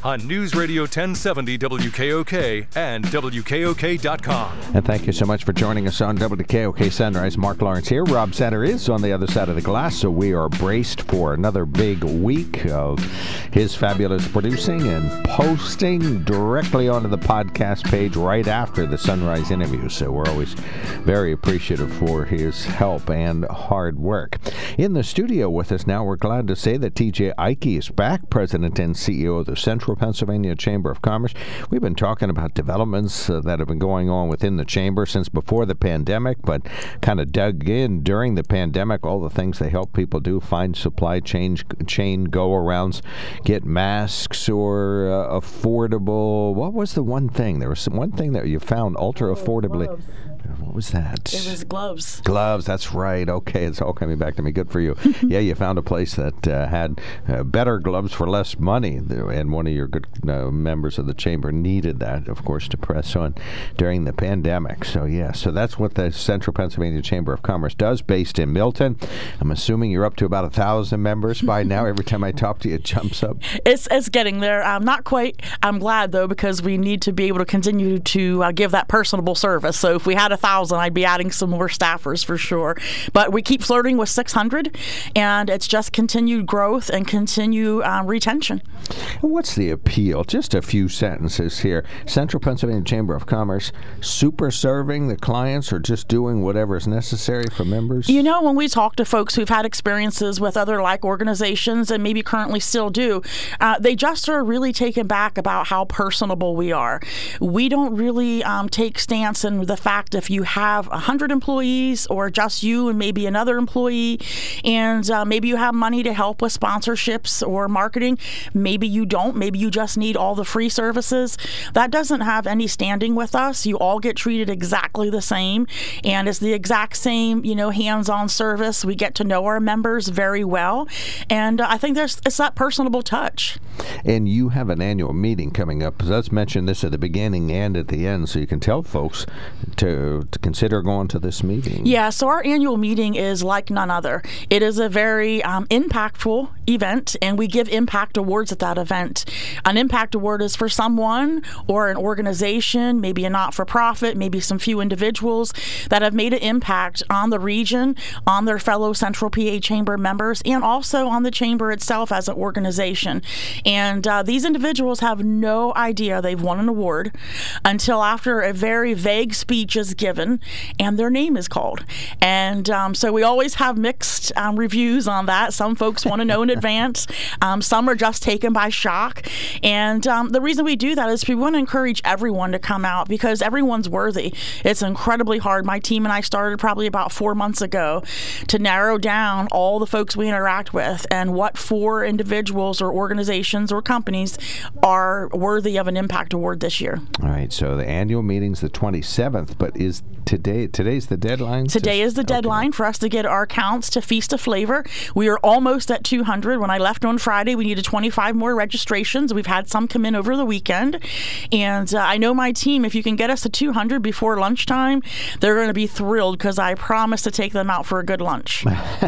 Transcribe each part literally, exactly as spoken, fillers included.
on News Radio ten seventy W K O K and W K O K dot com. And thank you so much for joining us on W K O K Sunrise. Mark Lawrence here. Rob Center is on the other side of the glass, so we are braced for another big week of his fabulous producing and posting directly onto the podcast page right after the Sunrise interview. So we're always very appreciative for his help and hard work. In the studio with us now, we're glad to say that T J Ike is back, President and C E O of the Central Pennsylvania Chamber of Commerce. We've been talking about developments uh, that have been going on within the chamber since before the pandemic, but kind of dug in during the pandemic, all the things they help people do, find supply chain, chain go-arounds, get masks or uh, affordable. What was the one thing? There was some, one thing that you found ultra affordably. What was that? It was gloves. Gloves, that's right. Okay, it's all coming back to me. Good for you. Yeah, you found a place that uh, had uh, better gloves for less money, and one of your good uh, members of the chamber needed that, of course, to press on during the pandemic. So, yeah, so that's what the Central Pennsylvania Chamber of Commerce does, based in Milton. I'm assuming you're up to about a thousand members by now. Every time I talk to you, it jumps up. It's it's getting there. Um, not quite. I'm glad, though, because we need to be able to continue to uh, give that personable service. So if we had a thousand, I'd be adding some more staffers for sure. But we keep flirting with six hundred, and it's just continued growth and continue um, retention. What's the appeal? Just a few sentences here. Central Pennsylvania Chamber of Commerce, super serving the clients or just doing whatever is necessary for members? You know, when we talk to folks who've had experiences with other like organizations and maybe currently still do, uh, they just are really taken back about how personable we are. We don't really um, take stance in the fact if you have one hundred employees or just you and maybe another employee, and uh, maybe you have money to help with sponsorships or marketing. Maybe you don't. Maybe you just need all the free services. That doesn't have any standing with us. You all get treated exactly the same, and it's the exact same, you know, hands-on service. We get to know our members very well, and uh, I think there's it's that personable touch. And you have an annual meeting coming up. Let's mention this at the beginning and at the end so you can tell folks to, to consider going to this meeting. Yeah, so our annual meeting is like none other. It is a very um, impactful event, and we give impact awards at that event. An impact award is for someone or an organization, maybe a not-for-profit, maybe some few individuals that have made an impact on the region, on their fellow Central P A Chamber members, and also on the Chamber itself as an organization. And uh, these individuals have no idea they've won an award until after a very vague speech is given and their name is called. And um, so we always have mixed um, reviews on that. Some folks want to know in advance. Um, some are just taken by shock. And um, the reason we do that is we want to encourage everyone to come out because everyone's worthy. It's incredibly hard. My team and I started probably about four months ago to narrow down all the folks we interact with and what four individuals or organizations or companies are worthy of an impact award this year. All right. So the annual meeting's the twenty-seventh, but is today today's the deadline? Today is the deadline okay. for us to get our counts to Feast of Flavor. We are almost at two hundred. When I left on Friday, we needed twenty-five more registrations. We've had some come in over the weekend. And uh, I know my team, if you can get us to two hundred before lunchtime, they're going to be thrilled because I promise to take them out for a good lunch.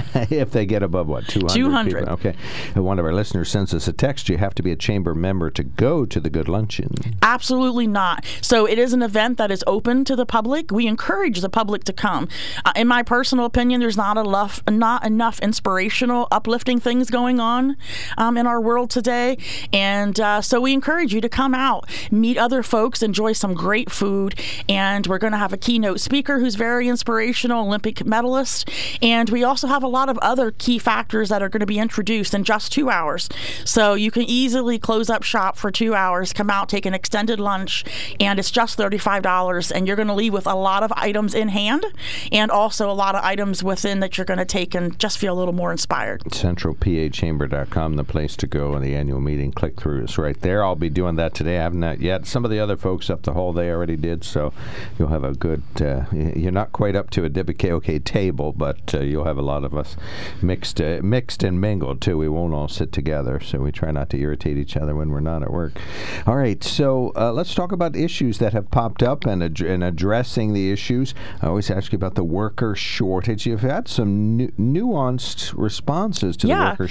If they get above, what, two hundred? two hundred. People? Okay. And one of our listeners sends us a text. You have to be a chamber member to go to the good luncheon. Absolutely not. So it is an event that is open to the public. We encourage the public to come. Uh, in my personal opinion, there's not enough, not enough inspirational, uplifting things going on um, in our world today. And uh, so we encourage you to come out, meet other folks, enjoy some great food. And we're going to have a keynote speaker who's very inspirational, Olympic medalist. And we also have a lot of other key factors that are going to be introduced in just two hours. So you can easily close up shop for two hours, come out, take an extended lunch, and it's just thirty-five dollars. And you're going to leave with a lot of items in hand and also a lot of items within that you're going to take and just feel a little more inspired. Central P A Chamber dot com, the place to go, and the annual meeting click through is right there. I'll be doing that today. I have not yet. Some of the other folks up the hall, they already did, so you'll have a good, uh, you're not quite up to a W K O K table, but uh, you'll have a lot of us mixed uh, mixed and mingled, too. We won't all sit together, so we try not to irritate each other when we're not at work. All right, so uh, let's talk about issues that have popped up and, ad- and addressing the issues. I always ask you about the worker shortage. You've had some nu- nuanced responses to yeah. the worker shortage.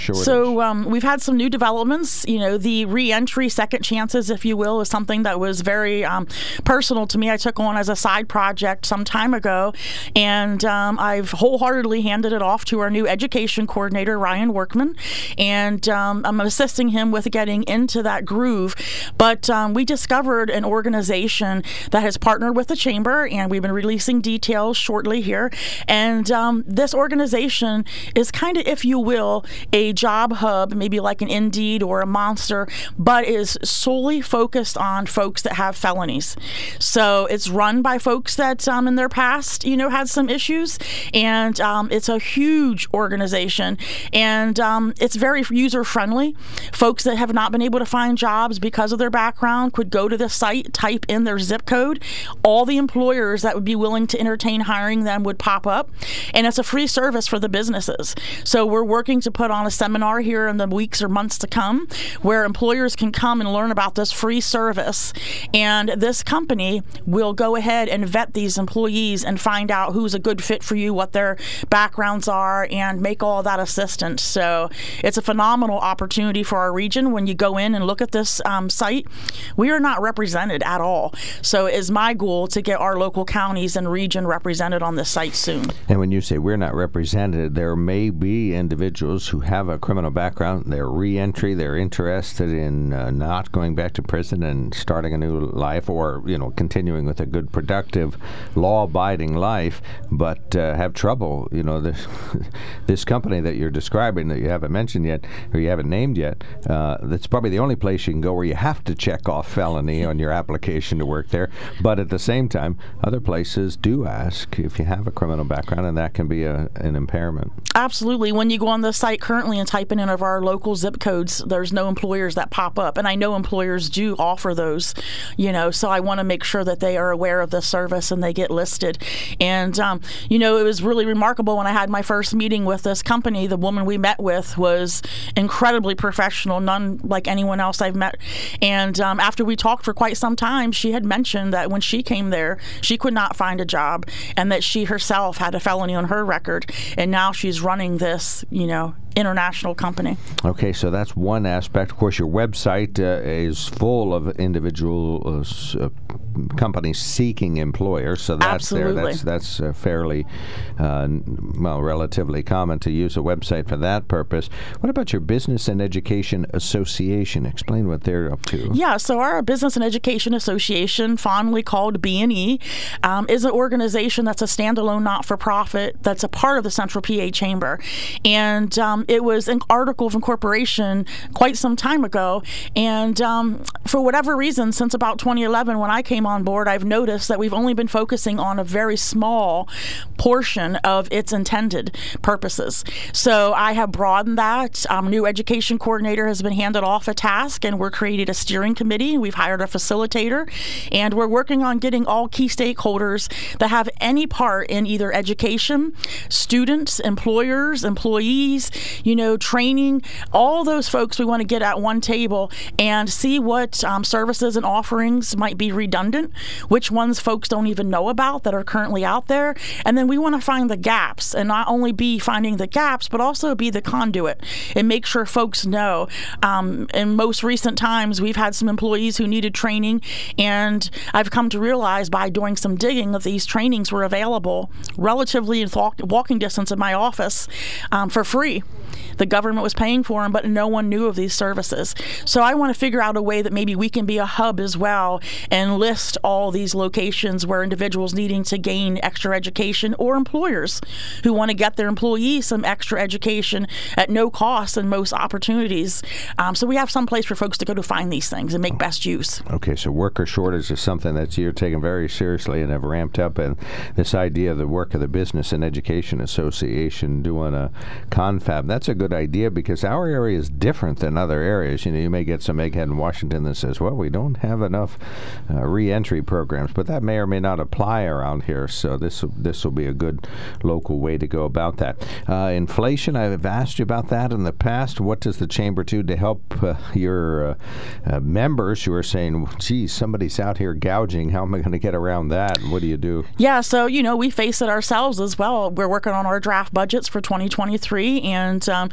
shortage? So um, we've had some new developments. You know, the re-entry, second chances, if you will, is something that was very um, personal to me. I took on as a side project some time ago, and um, I've wholeheartedly handed it off to our new education coordinator, Ryan Workman, and um, I'm assisting him with getting into that groove. But um, we discovered an organization that has partnered with the Chamber, and we've been releasing details shortly here. And um, this organization is kind of, if you will, a job hub, maybe like an Indeed or a Monster, but is solely focused on folks that have felonies. So it's run by folks that um, in their past, you know, had some issues, and um, it's a huge organization, and um, it's very user-friendly. Folks that have not been able to find jobs because of their background could go to the site, type in their zip code. All the employers that would be willing to entertain hiring them would pop up, and it's a free service for the businesses. So we're working to put on a seminar here in the weeks or months to come where employers can come and learn about this free service, and this company will go ahead and vet these employees and find out who's a good fit for you, what their backgrounds are, and make all that assistance. So it's a phenomenal opportunity for our region. When you go in and look at this um, site, we are not represented at all. So it is my goal to get our local counties and region represented on this site soon. And when you say we're not represented, there may be individuals who have a criminal background, they're re-entry, they're interested in uh, not going back to prison and starting a new life, or, you know, continuing with a good, productive, law-abiding life, but uh, have trouble. You know, this, this company that you're describing that you haven't mentioned yet, or you haven't named yet, uh, that's probably the only place you can go where you have to check off felony on your application to work there. But at the same time, other places do ask if you have a criminal background, and that can be a, an impairment. Absolutely. When you go on the site currently and type in any of our local zip codes, there's no employers that pop up. And I know employers do offer those, you know, so I want to make sure that they are aware of the service and they get listed. And, um, you know, it was really remarkable when I had my first meeting with this company. The woman we met with was incredibly professional, none like anyone else I've met. And um, after we talked for quite some time, she had mentioned that when she came there, she could not find a job, and that she herself had a felony on her record. And now she's running this, you know, international company. Okay, so that's one aspect. Of course, your website uh, is full of individual uh, uh, companies seeking employers, so that's Absolutely. there. That's that's uh, fairly, uh, well, relatively common to use a website for that purpose. What about your Business and Education Association? Explain what they're up to. Yeah, so our Business and Education Association, fondly called B and E, um, is an organization that's a standalone not-for-profit that's a part of the Central P A Chamber. And um, it was an article of incorporation quite some time ago. And um, for whatever reason, since about twenty eleven, when I came on board, I've noticed that we've only been focusing on a very small portion of its intended purposes. So I have broadened that. Um, new education coordinator has been handed off a task, and we're creating a steering committee. We've hired a facilitator, and we're working on getting all key stakeholders that have any part in either education, students, employers, employees, you know, training, all those folks we want to get at one table and see what um, services and offerings might be redundant, which ones folks don't even know about that are currently out there. And then we want to find the gaps, and not only be finding the gaps, but also be the conduit and make sure folks know. Um, in most recent times, we've had some employees who needed training, and I've come to realize by doing some digging that these trainings were available relatively in walking distance of my office um, for free. The government was paying for them, but no one knew of these services. So I want to figure out a way that maybe we can be a hub as well and list all these locations where individuals needing to gain extra education, or employers who want to get their employees some extra education at no cost and most opportunities. Um, so we have some place for folks to go to find these things and make best use. Okay, so worker shortage is something that you're taking very seriously and have ramped up. And this idea of the work of the Business and Education Association doing a confab, that's a good idea, because our area is different than other areas. You know, you may get some egghead in Washington that says, well, we don't have enough uh, re-entry programs, but that may or may not apply around here. So this this will be a good local way to go about that. Uh, inflation, I've asked you about that in the past. What does the Chamber do to help uh, your uh, uh, members who are saying, geez, somebody's out here gouging, how am I going to get around that? What do you do? Yeah, so, you know, we face it ourselves as well. We're working on our draft budgets for twenty twenty-three, and um,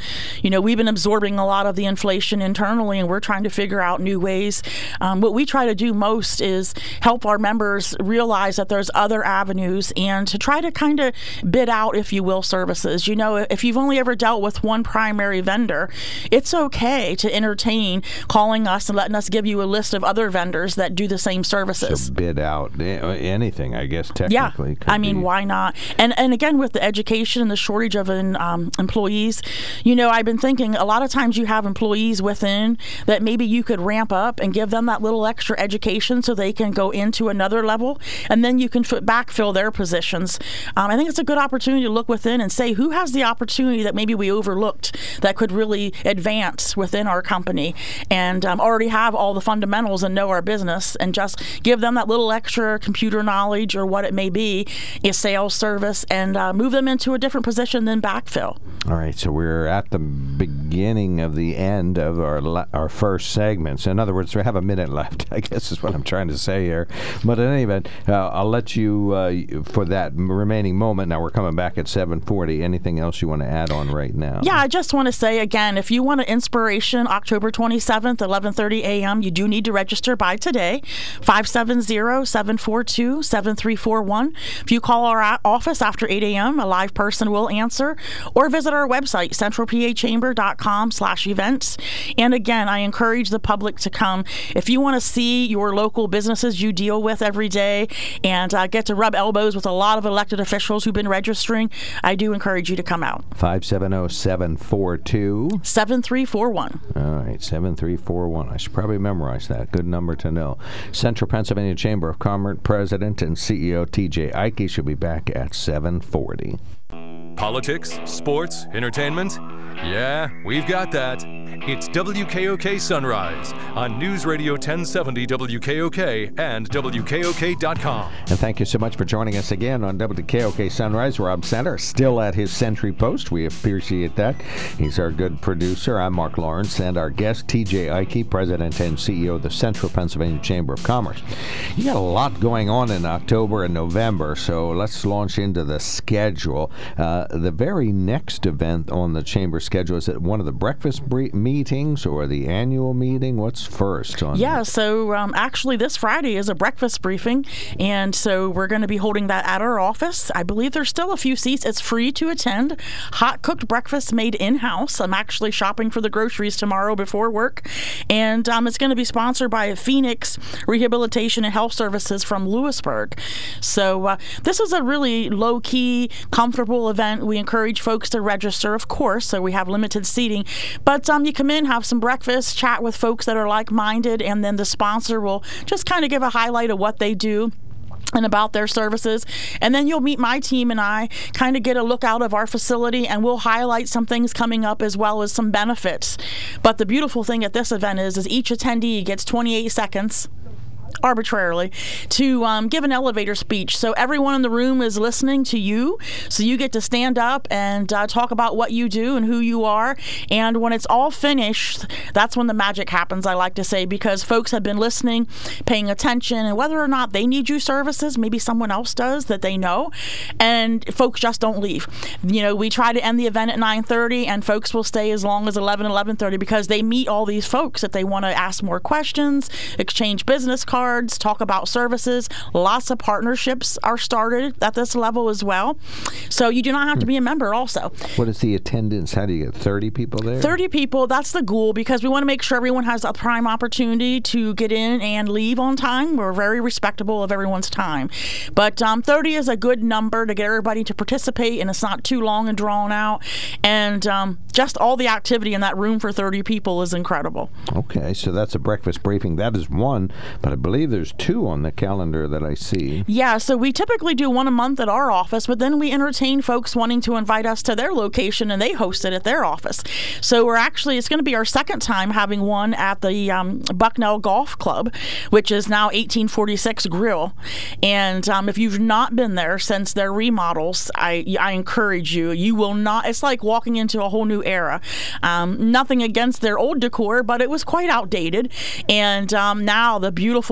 you know, we've been absorbing a lot of the inflation internally, and we're trying to figure out new ways. Um, what we try to do most is help our members realize that there's other avenues and to try to kind of bid out, if you will, services. You know, if you've only ever dealt with one primary vendor, it's okay to entertain calling us and letting us give you a list of other vendors that do the same services. So bid out anything, I guess, technically. Yeah, I mean, be. why not? And and again, with the education and the shortage of an, um, employees, you know, I've been thinking a lot of times you have employees within that maybe you could ramp up and give them that little extra education so they can go into another level, and then you can f- backfill their positions. Um, I think it's a good opportunity to look within and say who has the opportunity that maybe we overlooked that could really advance within our company, and um, already have all the fundamentals and know our business, and just give them that little extra computer knowledge or what it may be, a sales service, and uh, move them into a different position than backfill. All right, so we're at the beginning of the end of our la- our first segments. In other words, we have a minute left, I guess is what I'm trying to say here. But in any event, uh, I'll let you, uh, for that remaining moment, now we're coming back at seven forty. Anything else you want to add on right now? Yeah, I just want to say again, if you want an inspiration, October twenty-seventh, eleven thirty a.m., you do need to register by today, five seven zero, seven four two, seven three four one. If you call our office after eight a.m., a live person will answer, or visit our website, central p a chamber dot com slash events. And again, I encourage the public to come. If you want to see your local businesses you deal with every day and uh, get to rub elbows with a lot of elected officials who've been registering, I do encourage you to come out. five seven zero, seven four two, seven three four one. All right, seven three four one. I should probably memorize that. Good number to know. Central Pennsylvania Chamber of Commerce President and C E O T J Ike should be back at seven forty. Politics, sports, entertainment? Yeah, we've got that. It's W K O K Sunrise on News Radio ten seventy W K O K and W K O K dot com. And thank you so much for joining us again on W K O K Sunrise. Rob Center still at his Sentry Post. We appreciate that. He's our good producer. I'm Mark Lawrence, and our guest, T J Ike, President and C E O of the Central Pennsylvania Chamber of Commerce. You got a lot going on in October and November, so let's launch into the schedule. Uh, the very next event on the Chamber schedule, is it one of the breakfast bre- meetings or the annual meeting? What's first on Yeah, so um, actually this Friday is a breakfast briefing, and so we're going to be holding that at our office. I believe there's still a few seats. It's free to attend. Hot cooked breakfast made in-house. I'm actually shopping for the groceries tomorrow before work, and um, it's going to be sponsored by Phoenix Rehabilitation and Health Services from Lewisburg. So uh, this is a really low-key, comfortable event. We encourage folks to register, of course, so we have limited seating, but um, you come in, have some breakfast, chat with folks that are like-minded, and then the sponsor will just kind of give a highlight of what they do and about their services. And then you'll meet my team and I, kind of get a look out of our facility, and we'll highlight some things coming up as well as some benefits. But the beautiful thing at this event is, is each attendee gets twenty-eight seconds arbitrarily to um, give an elevator speech. So everyone in the room is listening to you. So you get to stand up and uh, talk about what you do and who you are. And when it's all finished, that's when the magic happens, I like to say, because folks have been listening, paying attention, and whether or not they need you services, maybe someone else does that they know, and folks just don't leave. You know, we try to end the event at nine thirty, and folks will stay as long as eleven, eleven thirty, because they meet all these folks that they want to ask more questions, exchange business cards, talk about services. Lots of partnerships are started at this level as well. So you do not have to be a member also. What is the attendance? How do you get thirty people there? thirty people, that's the goal, because we want to make sure everyone has a prime opportunity to get in and leave on time. We're very respectable of everyone's time. But um, thirty is a good number to get everybody to participate, and it's not too long and drawn out. And um, just all the activity in that room for thirty people is incredible. Okay, so that's a breakfast briefing. That is one, but I believe there's two on the calendar that I see. Yeah, so we typically do one a month at our office, but then we entertain folks wanting to invite us to their location, and they host it at their office. So we're actually, it's going to be our second time having one at the um, Bucknell Golf Club, which is now eighteen forty-six Grill. And um, if you've not been there since their remodels, I, I encourage you. You will not, it's like walking into a whole new era. Um, nothing against their old decor, but it was quite outdated. And um, now the beautiful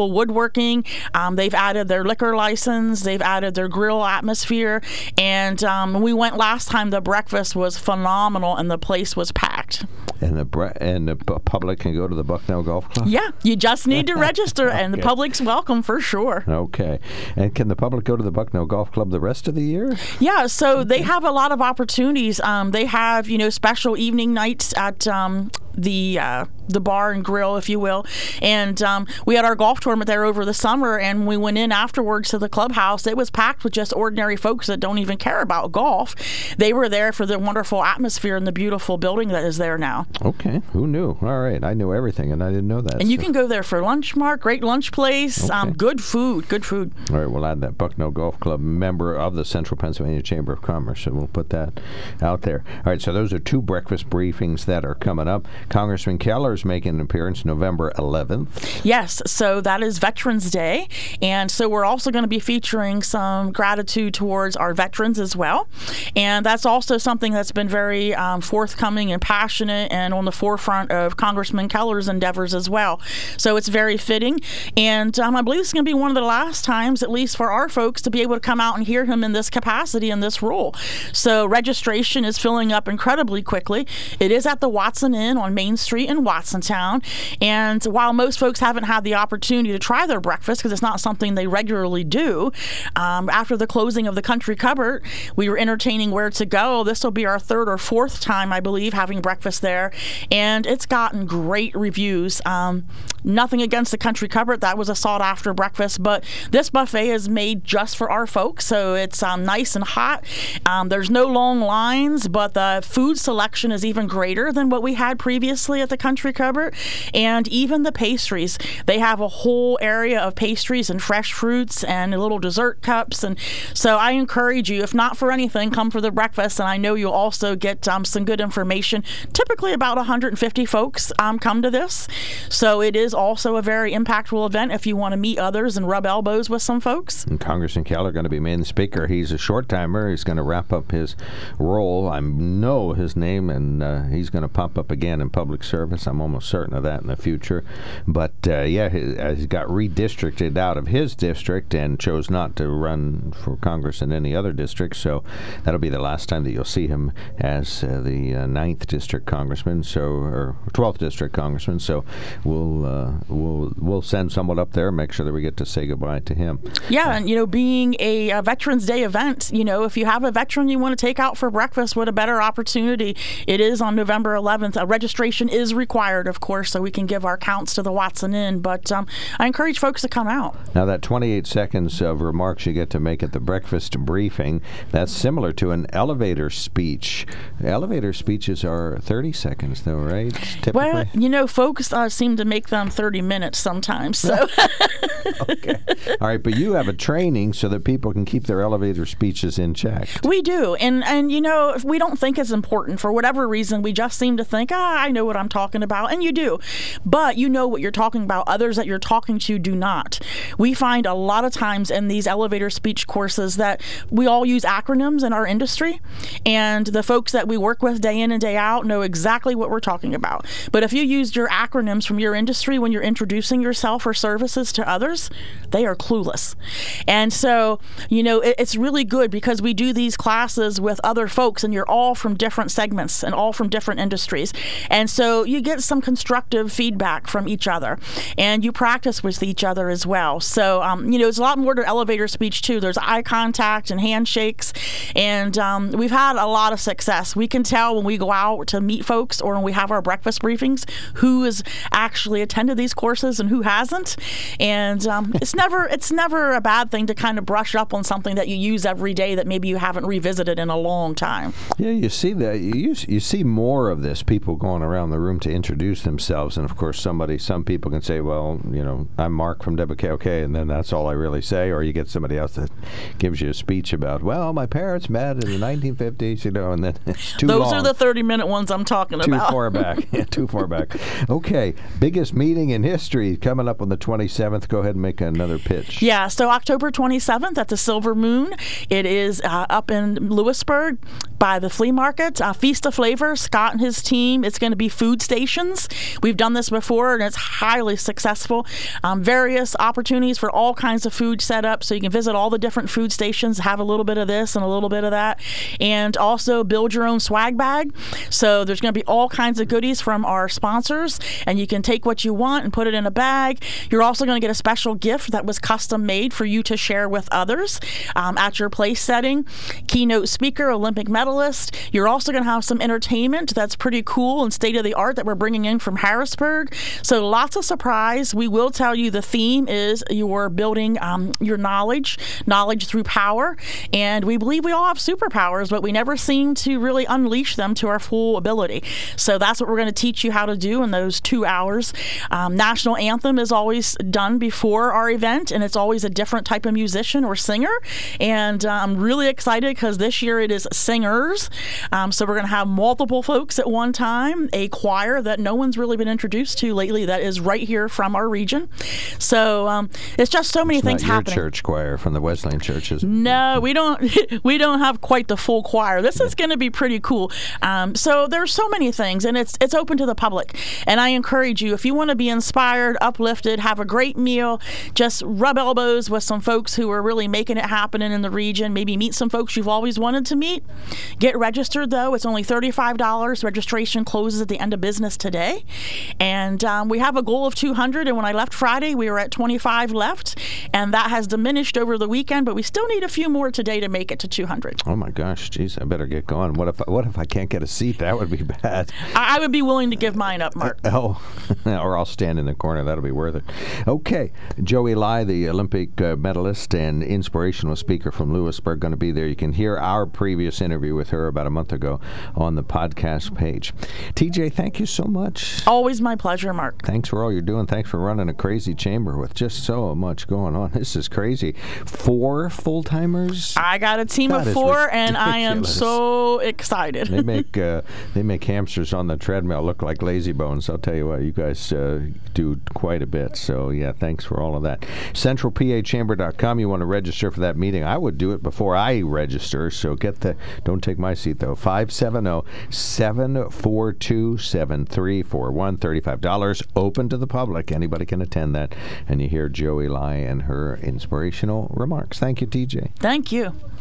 beautiful woodworking. Um, they've added their liquor license. They've added their grill atmosphere. And um, when we went last time, the breakfast was phenomenal and the place was packed. And the bre- and the p- public can go to the Bucknell Golf Club? Yeah, you just need to register, okay. and the public's welcome for sure. Okay. And can the public go to the Bucknell Golf Club the rest of the year? Yeah, so okay. they have a lot of opportunities. Um, they have, you know, special evening nights at um, the uh, the bar and grill, if you will. And um, we had our golf tournament there over the summer, and we went in afterwards to the clubhouse. It was packed with just ordinary folks that don't even care about golf. They were there for the wonderful atmosphere and the beautiful building that is there now. Okay, who knew? All right, I knew everything, and I didn't know that. And you so. can go there for lunch, Mark. Great lunch place. Okay. Um, good food. Good food. All right, we'll add that. Bucknell Golf Club, member of the Central Pennsylvania Chamber of Commerce, so we'll put that out there. All right, so those are two breakfast briefings that are coming up. Congressman Keller's making an appearance November eleventh. Yes, so that is Veterans Day, and so we're also going to be featuring some gratitude towards our veterans as well. And that's also something that's been very um, forthcoming and passionate and on the forefront of Congressman Keller's endeavors as well. So it's very fitting, and um, I believe it's going to be one of the last times, at least for our folks, to be able to come out and hear him in this capacity, in this role. So registration is filling up incredibly quickly. It is at the Watson Inn on Main Street in Watsontown, and while most folks haven't had the opportunity to try their breakfast because it's not something they regularly do, um, after the closing of the Country Cupboard, we were entertaining where to go. This will be our third or fourth time, I believe, having breakfast there, and it's gotten great reviews. Um, nothing against the Country Cupboard. That was a sought-after breakfast, but this buffet is made just for our folks, so it's um, nice and hot. Um, there's no long lines, but the food selection is even greater than what we had previously at the Country Cupboard, and even the pastries. They have a whole area of pastries and fresh fruits and little dessert cups, and so I encourage you, if not for anything, come for the breakfast, and I know you'll also get um, some good information. Typically about one hundred fifty folks um, come to this, so it is also a very impactful event if you want to meet others and rub elbows with some folks. And Congressman Keller going to be main speaker. He's a short timer. He's going to wrap up his role. I know his name, and uh, he's going to pop up again in public service. I'm almost certain of that in the future. But uh, yeah, he, uh, he got redistricted out of his district and chose not to run for Congress in any other district. So that'll be the last time that you'll see him as uh, the uh, ninth district congressman, so or twelfth district congressman. So we'll uh, we'll we'll send someone up there and make sure that we get to say goodbye to him. Yeah, and you know, being a, a Veterans Day event, you know, if you have a veteran you want to take out for breakfast, what a better opportunity. It is on November eleventh. Uh, registration is required, of course, so we can give our counts to the Watson Inn. But um, I encourage folks to come out. Now, that twenty-eight seconds of remarks you get to make at the breakfast briefing, that's similar to an elevator speech. Elevator speeches are thirty seconds, though, right? Typically? Well, you know, folks uh, seem to make them thirty minutes sometimes. So. Okay. All right, but you have a training so that people can keep their elevator speeches in check. We do. And, and you know, we don't think it's important. For whatever reason, we just seem to think, ah, I know what I'm talking about. And you do. But you know what you're talking about. Others that you're talking to do not. We find a lot of times in these elevator speech courses that we all use acronyms in our industry. And the folks that we work with day in and day out know exactly what we're talking about. But if you used your acronyms from your industry when you're introducing yourself or services to others, they are clueless. And so, you know, it, it's really good because we do these classes with other folks and you're all from different segments and all from different industries. And so you get some constructive feedback from each other and you practice with each other as well. So, um, you know, it's a lot more to elevator speech too. There's eye contact and handshakes. And um, we've had a lot of success. We can tell when we go out to meet folks or when we have our breakfast briefings who has actually attended these courses and who hasn't. And um, it's never it's never a bad thing to kind of brush up on something that you use every day that maybe you haven't revisited in a long time. Yeah, you see that. You, you see more of this, people going around the room to introduce themselves. And, of course, somebody, some people can say, well, you know, I'm Mark from W K O K, and then that's all I really say. Or you get somebody else that gives you a speech about, well, my parents met in the nineteen fifties, you know, and then it's too Those long. are the thirty-minute ones I'm talking too about. Too far back. Yeah, too far back. Okay, biggest meeting meeting in history coming up on the twenty-seventh. Go ahead and make another pitch. Yeah, so October twenty-seventh at the Silver Moon. It is uh, up in Lewisburg by the flea market. Uh, Feast of Flavor, Scott and his team. It's going to be food stations. We've done this before, and it's highly successful. Um, various opportunities for all kinds of food set up, so you can visit all the different food stations, have a little bit of this and a little bit of that, and also build your own swag bag. So there's going to be all kinds of goodies from our sponsors, and you can take what you want and put it in a bag. You're also going to get a special gift that was custom made for you to share with others um, at your place setting. Keynote speaker, Olympic medalist. You're also going to have some entertainment that's pretty cool and state-of-the-art that we're bringing in from Harrisburg. So lots of surprise. We will tell you the theme is you're building um, your knowledge, knowledge through power. And we believe we all have superpowers, but we never seem to really unleash them to our full ability. So that's what we're going to teach you how to do in those two hours. Um, National Anthem is always done before our event, and it's always a different type of musician or singer. And uh, I'm really excited because this year it is singers. Um, so we're going to have multiple folks at one time, a choir that no one's really been introduced to lately that is right here from our region. So um, it's just so many it's things not your happening. Church choir from the Wesleyan churches. No, we don't. We don't have quite the full choir. This is going to be pretty cool. Um, so there's so many things, and it's it's open to the public. And I encourage you, if you want to be inspired, uplifted, have a great meal, just rub elbows with some folks who are really making it happen in the region. Maybe meet some folks you've always wanted to meet. Get registered, though. It's only thirty-five dollars. Registration closes at the end of business today. And um, we have a goal of two hundred. And when I left Friday, we were at twenty-five left. And that has diminished over the weekend, but we still need a few more today to make it to two hundred. Oh my gosh, geez, I better get going. What if what if I can't get a seat? That would be bad. I, I would be willing to give mine up, Mark. Uh, oh, or I'll stand in the corner. That'll be worth it. Okay, Joey Lai, the Olympic uh, medalist and inspirational speaker from Lewisburg, going to be there. You can hear our previous interview with her about a month ago on the podcast page. T J, thank you so much. Always my pleasure, Mark. Thanks for all you're doing. Thanks for running a crazy chamber with just so much going on. This is crazy. Four full-timers? I got a team that of four, ridiculous. And I am so excited. They make uh, they make hamsters on the treadmill look like lazy bones. I'll tell you what, you guys uh, do quite a bit. So, yeah, thanks for all of that. central p a chamber dot com. You want to register for that meeting. I would do it before I register, so get the, don't take my seat, though. five seven zero, seven four two, seven three four one, thirty-five dollars, open to the public. Anybody can attend that. And you hear Joey Lai and her inspirational remarks. Thank you, T J. Thank you.